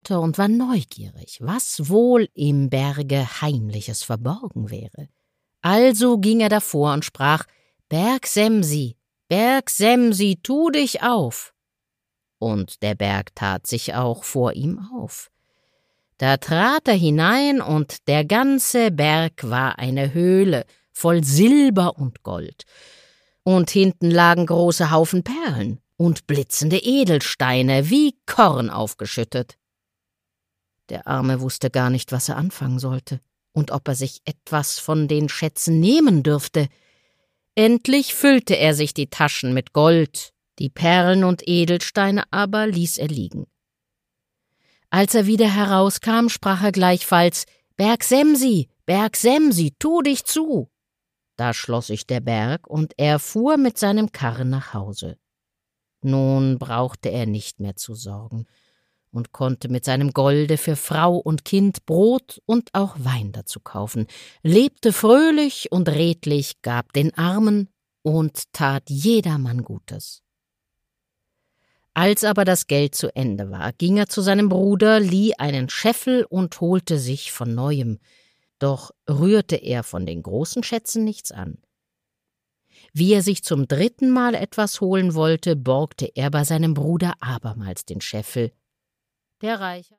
schaute und war neugierig, was wohl im Berge Heimliches verborgen wäre. Also ging er davor und sprach: »Berg Semsi, tu dich auf!« Und der Berg tat sich auch vor ihm auf. Da trat er hinein, und der ganze Berg war eine Höhle voll Silber und Gold. Und hinten lagen große Haufen Perlen und blitzende Edelsteine, wie Korn aufgeschüttet. Der Arme wusste gar nicht, was er anfangen sollte und ob er sich etwas von den Schätzen nehmen dürfte. Endlich füllte er sich die Taschen mit Gold, die Perlen und Edelsteine aber ließ er liegen. Als er wieder herauskam, sprach er gleichfalls: »Berg Semsi, tu dich zu!« Da schloss sich der Berg, und er fuhr mit seinem Karren nach Hause. Nun brauchte er nicht mehr zu sorgen und konnte mit seinem Golde für Frau und Kind Brot und auch Wein dazu kaufen, lebte fröhlich und redlich, gab den Armen und tat jedermann Gutes. Als aber das Geld zu Ende war, ging er zu seinem Bruder, lieh einen Scheffel und holte sich von Neuem, doch rührte er von den großen Schätzen nichts an. Wie er sich zum 3. Mal etwas holen wollte, borgte er bei seinem Bruder abermals den Scheffel. Der Reiche